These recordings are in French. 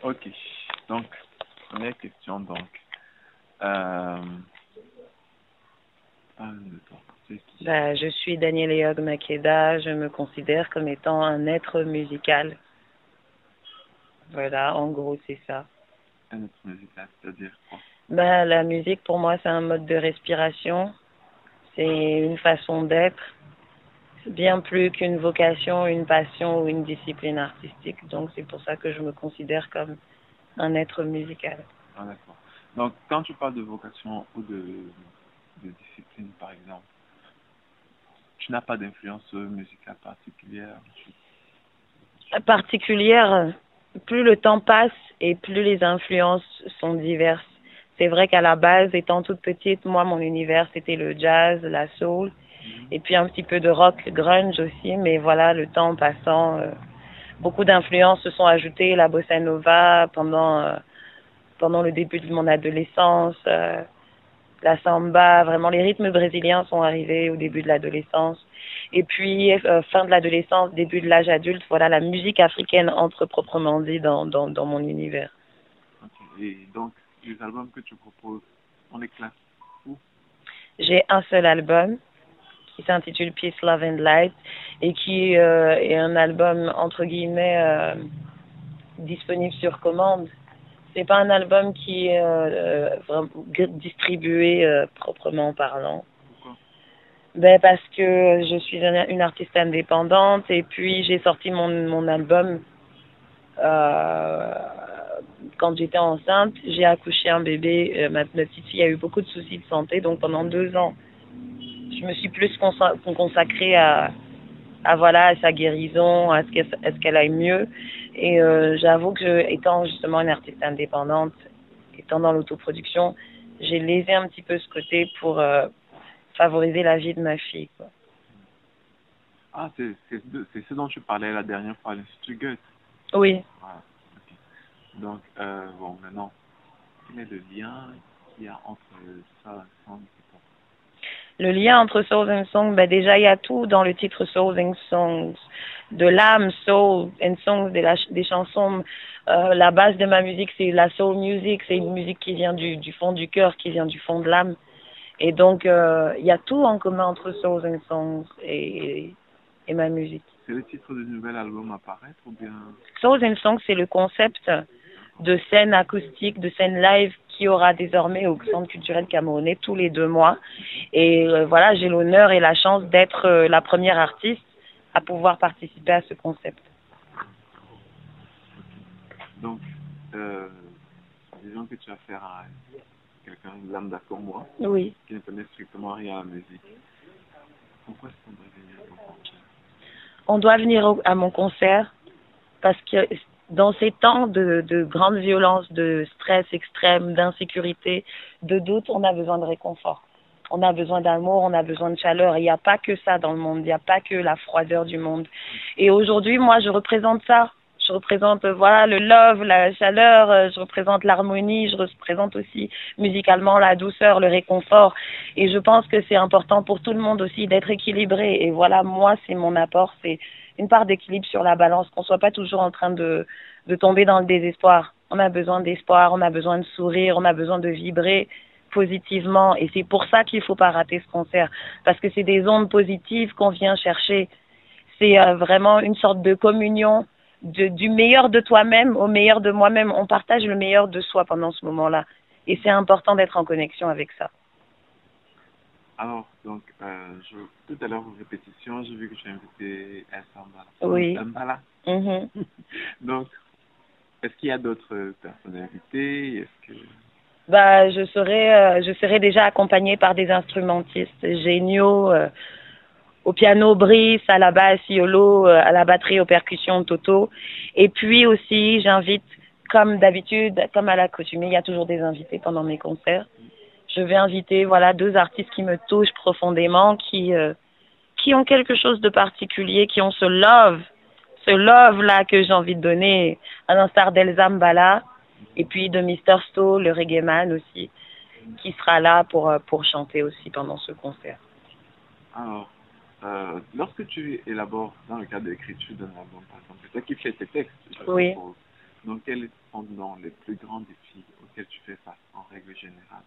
Ok. Donc, première question, donc. Euh, parle de toi. C'est qui? Bah, je suis Danielle Eyog Makeda, je me considère comme étant un être musical. Voilà, en gros, c'est ça. Un autre musical, c'est-à-dire quoi? Bah, la musique, pour moi, c'est un mode de respiration, c'est une façon d'être, bien plus qu'une vocation, une passion ou une discipline artistique. Donc, c'est pour ça que je me considère comme un être musical. Ah, d'accord. Donc, quand tu parles de vocation ou de discipline, par exemple, tu n'as pas d'influence musicale particulière. Particulière, plus le temps passe et plus les influences sont diverses. C'est vrai qu'à la base, étant toute petite, moi, mon univers, c'était le jazz, la soul, et puis un petit peu de rock, grunge aussi, mais voilà, le temps passant, beaucoup d'influences se sont ajoutées, la bossa nova pendant le début de mon adolescence, la samba, vraiment les rythmes brésiliens sont arrivés au début de l'adolescence. Et puis, fin de l'adolescence, début de l'âge adulte, voilà, la musique africaine entre proprement dit dans mon univers. Okay. Et donc, les albums que tu proposes, on les classe où? J'ai un seul album qui s'intitule Peace, Love and Light et qui est un album entre guillemets disponible sur commande. C'est pas un album qui est vraiment distribué proprement parlant. Pourquoi? Ben parce que je suis une artiste indépendante et puis j'ai sorti mon album euh, quand j'étais enceinte. J'ai accouché un bébé. Ma petite fille a eu beaucoup de soucis de santé, donc pendant 2 ans, je me suis plus consacrée voilà, à sa guérison, à ce qu'elle aille mieux. Et j'avoue que étant justement une artiste indépendante, étant dans l'autoproduction, j'ai lésé un petit peu ce côté pour favoriser la vie de ma fille, quoi. Ah, c'est ce dont tu parlais la dernière fois à l'Institut Goethe. Oui. Voilà. Okay. Donc, bon, maintenant, quel est le lien qu'il y a entre ça, Song et toi? Le lien entre Souls and Songs, ben déjà il y a tout dans le titre Souls and Songs, de l'âme, Soul and Songs, des chansons. La base de ma musique, c'est la soul music, c'est une musique qui vient du fond du cœur, qui vient du fond de l'âme. Et donc il y a tout en commun entre Souls and Songs et ma musique. C'est le titre du nouvel album à paraître ou bien? Souls and Songs, c'est le concept de scène acoustique, de scène live qui aura désormais au Centre culturel camerounais tous les 2 mois. Et voilà, j'ai l'honneur et la chance d'être la première artiste à pouvoir participer à ce concept. Donc, disons que tu as affaire à quelqu'un lambda comme moi, Oui. qui ne connaît strictement rien à la musique. Pourquoi est-ce qu'on doit venir à ton concert? On doit venir à mon concert parce que dans ces temps de grande violence, de stress extrême, d'insécurité, de doute, on a besoin de réconfort. On a besoin d'amour, on a besoin de chaleur. Il n'y a pas que ça dans le monde, il n'y a pas que la froideur du monde. Et aujourd'hui, moi, je représente ça. Je représente voilà le love, la chaleur, je représente l'harmonie, je représente aussi musicalement la douceur, le réconfort. Et je pense que c'est important pour tout le monde aussi d'être équilibré. Et voilà, moi, c'est mon apport, c'est une part d'équilibre sur la balance, qu'on soit pas toujours en train de tomber dans le désespoir. On a besoin d'espoir, on a besoin de sourire, on a besoin de vibrer positivement. Et c'est pour ça qu'il faut pas rater ce concert. Parce que c'est des ondes positives qu'on vient chercher. C'est vraiment une sorte de communion du meilleur de toi-même au meilleur de moi-même. On partage le meilleur de soi pendant ce moment-là. Et c'est important d'être en connexion avec ça. Alors, donc, tout à l'heure, aux répétitions, j'ai vu que tu as invité Sambala. Oui. Sambala. Mm-hmm. Donc, est-ce qu'il y a d'autres personnes invitées? Est-ce que... Bah, je serai déjà accompagnée par des instrumentistes géniaux, au piano Brice, à la basse Yolo, à la batterie, aux percussions Toto. Et puis aussi, j'invite, comme d'habitude, comme à l'accoutumée, il y a toujours des invités pendant mes concerts. Je vais inviter, voilà, 2 artistes qui me touchent profondément, qui ont quelque chose de particulier, qui ont ce love là que j'ai envie de donner, à l'instar d'Elsa Mbala, et puis de Mister Sto, le reggae man aussi, qui sera là pour chanter aussi pendant ce concert. Alors, lorsque tu élabores dans le cadre de l'écriture d'un album, par exemple, c'est toi qui fais tes textes, je Oui. suppose. Donc, quels sont donc les plus grands défis auxquels tu fais face en règle générale?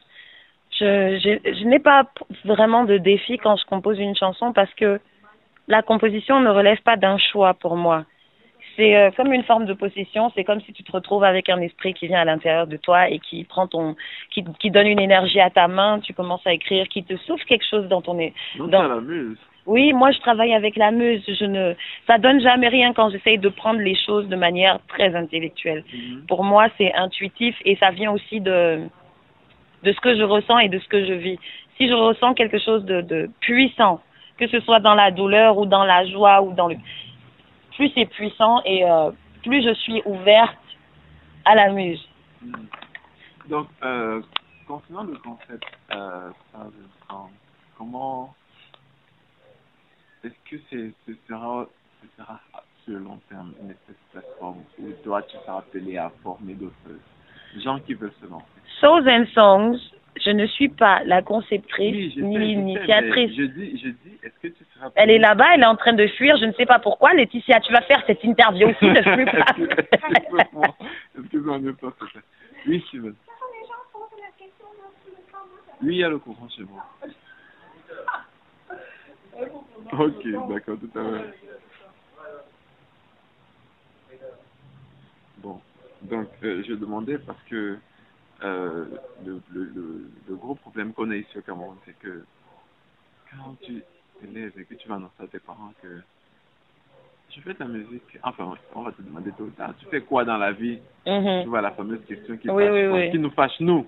Je n'ai pas vraiment de défi quand je compose une chanson parce que la composition ne relève pas d'un choix pour moi. C'est comme une forme de possession. C'est comme si tu te retrouves avec un esprit qui vient à l'intérieur de toi et qui prend qui donne une énergie à ta main. Tu commences à écrire, qui te souffle quelque chose dans ton nez. Donc, tu as la muse. Oui, moi je travaille avec la muse. Ça donne jamais rien quand j'essaye de prendre les choses de manière très intellectuelle. Pour moi, c'est intuitif et ça vient aussi de ce que je ressens et de ce que je vis. Si je ressens quelque chose de puissant, que ce soit dans la douleur ou dans la joie ou dans le... Plus c'est puissant et plus je suis ouverte à la muse. Donc, concernant le concept, comment... Est-ce que ce sera sur le long terme une espèce de plateforme où toi tu seras appelé à former d'autres gens qui veulent se lancer? Souls and Songs, je ne suis pas la conceptrice Oui, ni l'initiatrice. Je dis, est-ce que tu seras... Elle est là-bas, elle est en train de fuir, je ne sais pas pourquoi. Laetitia, tu vas faire cette interview aussi, ne fuis pas. Excuse-moi, ne pas faire ça. Oui, Steven. Oui, il y a le courant chez moi. Ok, d'accord, tout à l'heure. Bon, donc je demandais parce que le gros problème qu'on a ici au Cameroun, c'est que quand tu t'élèves et que tu vas annoncer à tes parents que tu fais de la musique, enfin, on va te demander tôt ou tard, tu fais quoi dans la vie? Tu vois la fameuse question qui, qui nous fâche, nous.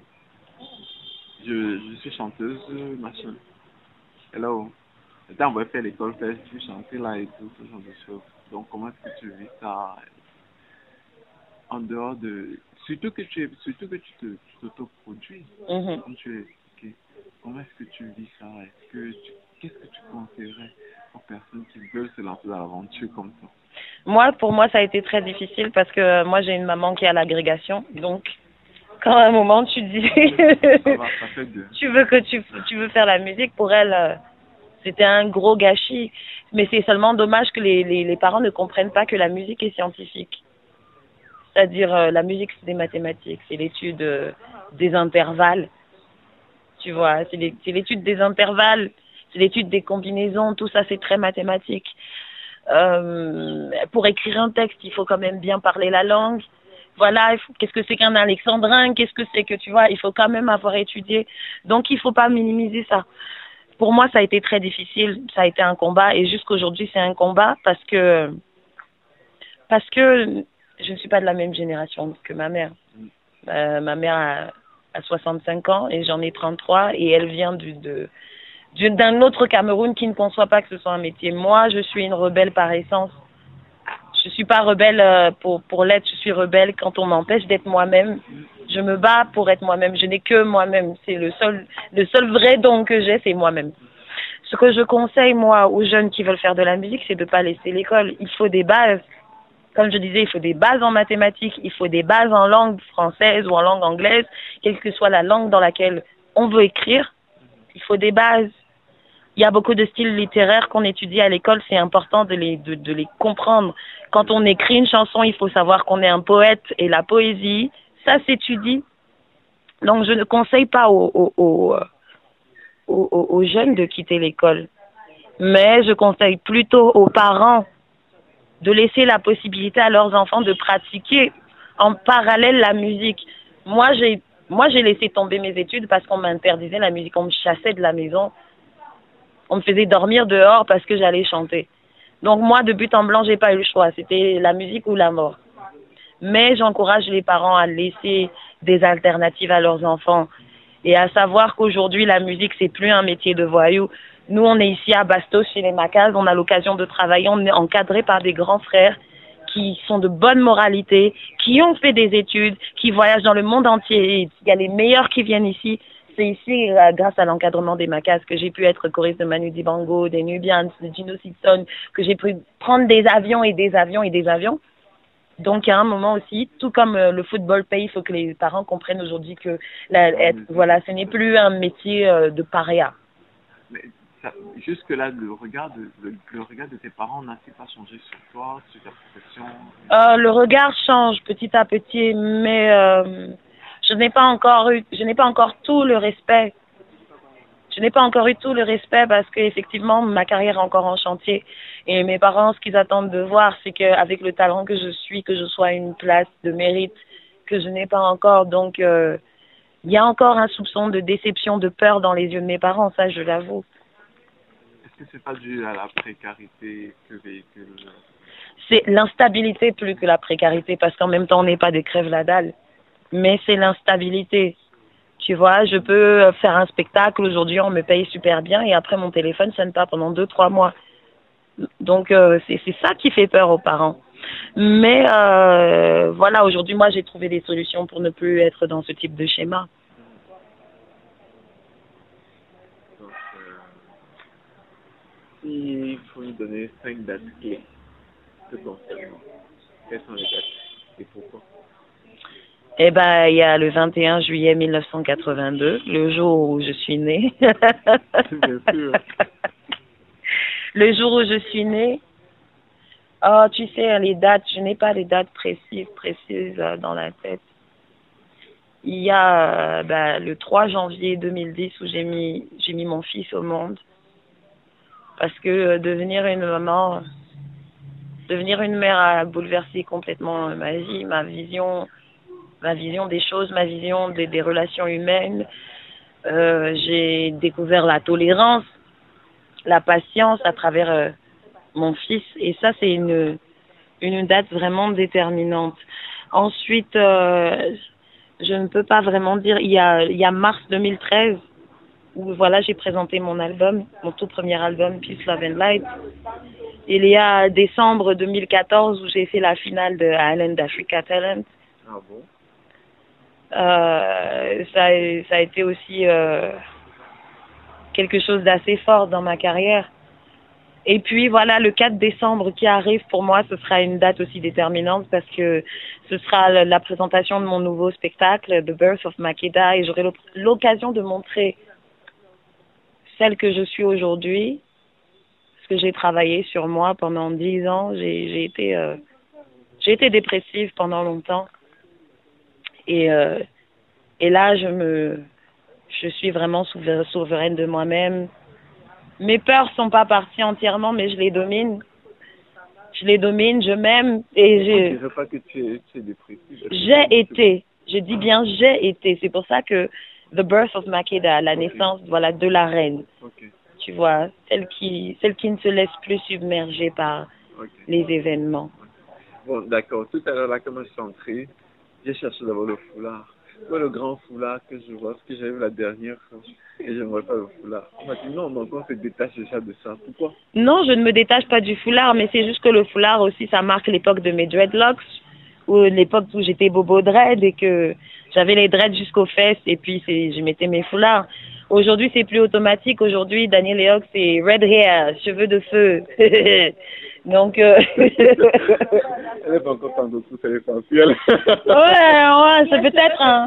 Je suis chanteuse, machin. Hello. On va faire l'école, faire du chanter là et tout, ce genre de choses. Donc, comment est-ce que tu vis ça en dehors de... Surtout que tu t'autoproduis, comme tu l'as expliqué. Comment est-ce que tu vis ça? Qu'est-ce que tu conseillerais aux personnes qui veulent se lancer dans l'aventure comme ça? Pour moi, ça a été très difficile parce que moi, j'ai une maman qui est à l'agrégation. Donc, quand à un moment, tu dis... tu veux faire la musique, pour elle... C'était un gros gâchis, mais c'est seulement dommage que les parents ne comprennent pas que la musique est scientifique. C'est-à-dire, la musique, c'est des mathématiques, c'est l'étude des intervalles, tu vois, c'est l'étude des intervalles, c'est l'étude des combinaisons, tout ça, c'est très mathématique. Pour écrire un texte, il faut quand même bien parler la langue. Voilà, qu'est-ce que c'est qu'un alexandrin, qu'est-ce que c'est que, tu vois, il faut quand même avoir étudié. Donc, il ne faut pas minimiser ça. Pour moi, ça a été très difficile, ça a été un combat et jusqu'aujourd'hui, c'est un combat parce que je ne suis pas de la même génération que ma mère. Ma mère a 65 ans et j'en ai 33 et elle vient d'un autre Cameroun qui ne conçoit pas que ce soit un métier. Moi, je suis une rebelle par essence. Je suis pas rebelle pour l'être, je suis rebelle quand on m'empêche d'être moi-même. Je me bats pour être moi-même. Je n'ai que moi-même. C'est le seul vrai don que j'ai, c'est moi-même. Ce que je conseille, moi, aux jeunes qui veulent faire de la musique, c'est de ne pas laisser l'école. Il faut des bases. Comme je disais, il faut des bases en mathématiques, il faut des bases en langue française ou en langue anglaise, quelle que soit la langue dans laquelle on veut écrire. Il faut des bases. Il y a beaucoup de styles littéraires qu'on étudie à l'école, c'est important de les comprendre. Quand on écrit une chanson, il faut savoir qu'on est un poète et la poésie, ça s'étudie. Donc je ne conseille pas aux jeunes de quitter l'école, mais je conseille plutôt aux parents de laisser la possibilité à leurs enfants de pratiquer en parallèle la musique. Moi, j'ai laissé tomber mes études parce qu'on m'interdisait la musique, on me chassait de la maison. On me faisait dormir dehors parce que j'allais chanter. Donc moi, de but en blanc, j'ai pas eu le choix. C'était la musique ou la mort. Mais j'encourage les parents à laisser des alternatives à leurs enfants et à savoir qu'aujourd'hui, la musique, c'est plus un métier de voyou. Nous, on est ici à Bastos, chez les Macas. On a l'occasion de travailler. On est encadré par des grands frères qui sont de bonne moralité, qui ont fait des études, qui voyagent dans le monde entier. Il y a les meilleurs qui viennent ici. C'est ici, grâce à l'encadrement des Macas, que j'ai pu être choriste de Manu Dibango, des Nubians, de Gino Simpson, que j'ai pu prendre des avions et des avions et des avions. Donc, à un moment aussi, tout comme le football paye, il faut que les parents comprennent aujourd'hui que voilà, ce n'est plus un métier de paria. Mais jusque-là, le regard de tes parents n'a-t-il pas changé sur toi, sur ta profession? Le regard change petit à petit, mais je n'ai pas encore tout le respect. Je n'ai pas encore eu tout le respect parce qu'effectivement, ma carrière est encore en chantier. Et mes parents, ce qu'ils attendent de voir, c'est qu'avec le talent que je suis, que je sois à une place de mérite que je n'ai pas encore. Donc, il y a encore un soupçon de déception, de peur dans les yeux de mes parents, ça, je l'avoue. Est-ce que c'est pas dû à la précarité que véhicule? C'est l'instabilité plus que la précarité, parce qu'en même temps, on n'est pas des crèves la dalle. Mais c'est l'instabilité. Tu vois, je peux faire un spectacle, aujourd'hui on me paye super bien et après mon téléphone sonne pas pendant 2-3 mois. Donc c'est ça qui fait peur aux parents. Mais voilà, aujourd'hui moi j'ai trouvé des solutions pour ne plus être dans ce type de schéma. Donc, s'il faut nous donner 5 dates clés de ton événement, quelles sont les dates et pourquoi? Eh ben, il y a le 21 juillet 1982, le jour où je suis née. Bien sûr. Le jour où je suis née. Oh, tu sais, les dates, je n'ai pas les dates précises dans la tête. Il y a le 3 janvier 2010 où j'ai mis mon fils au monde. Parce que devenir une mère a bouleversé complètement ma vie, ma vision des choses, ma vision des relations humaines. J'ai découvert la tolérance, la patience à travers mon fils. Et ça, c'est une date vraiment déterminante. Ensuite, je ne peux pas vraiment dire, il y a mars 2013, où voilà, j'ai présenté mon album, mon tout premier album, Peace, Love and Light. Il y a décembre 2014, où j'ai fait la finale de Island Africa Talent. Ah bon? Ça a été aussi quelque chose d'assez fort dans ma carrière. Et puis voilà, le 4 décembre qui arrive, pour moi, ce sera une date aussi déterminante parce que ce sera la présentation de mon nouveau spectacle, The Birth of Makeda, et j'aurai l'occasion de montrer celle que je suis aujourd'hui, parce que j'ai travaillé sur moi pendant 10 ans, j'ai été dépressive pendant longtemps. Et là, je suis vraiment souveraine de moi-même. Mes peurs sont pas parties entièrement, mais je les domine. Je m'aime et Je ne dirais pas que tu es dépressive. je dis bien j'ai été. C'est pour ça que The Birth of Makeda, la naissance, voilà, de la reine. Okay. Tu vois, celle qui ne se laisse plus submerger par les événements. Bon, d'accord. Tout à l'heure, là, comme je suis entrée, j'ai cherché d'abord le foulard. Moi, le grand foulard que je vois, ce que j'avais vu la dernière fois, et je ne vois pas le foulard. On m'a dit non, donc on se détache déjà de ça. Pourquoi? Non, je ne me détache pas du foulard, mais c'est juste que le foulard aussi, ça marque l'époque de mes dreadlocks, ou l'époque où j'étais bobo dread et que j'avais les dreads jusqu'aux fesses et puis je mettais mes foulards. Aujourd'hui, c'est plus automatique. Aujourd'hui, Daniel Léoc, c'est red hair, cheveux de feu. Donc, elle est pas encore Sangoku, c'est l'essentiel. ouais, c'est peut-être un.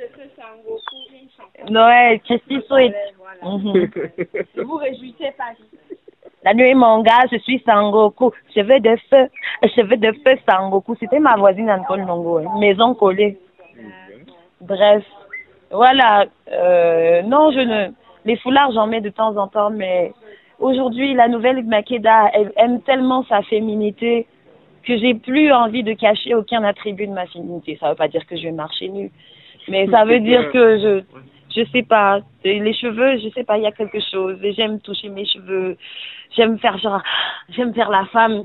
Ouais, Christy Sweet. Ne vous réjouissez pas. La nuit, mon gars, je suis Sangoku. Cheveux de feu Sangoku. C'était ma voisine Nicole Nongo, hein. Maison collée. Bref, voilà. Non, les foulards, j'en mets de temps en temps, mais aujourd'hui, la nouvelle Makeda, elle aime tellement sa féminité que j'ai plus envie de cacher aucun attribut de ma féminité. Ça veut pas dire que je vais marcher nue, mais ça veut dire que je sais pas, les cheveux, je sais pas, il y a quelque chose. Et j'aime toucher mes cheveux. J'aime faire la femme.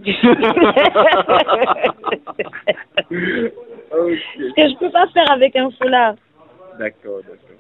Ce que je peux pas faire avec un foulard. D'accord, d'accord.